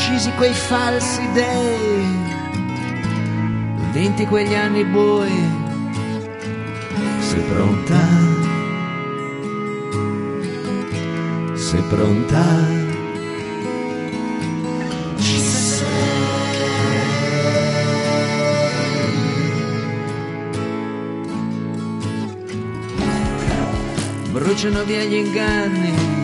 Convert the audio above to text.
uccisi quei falsi dei, vinti quegli anni bui. Sei pronta? Sei pronta? Ci sei. Bruciano via gli inganni,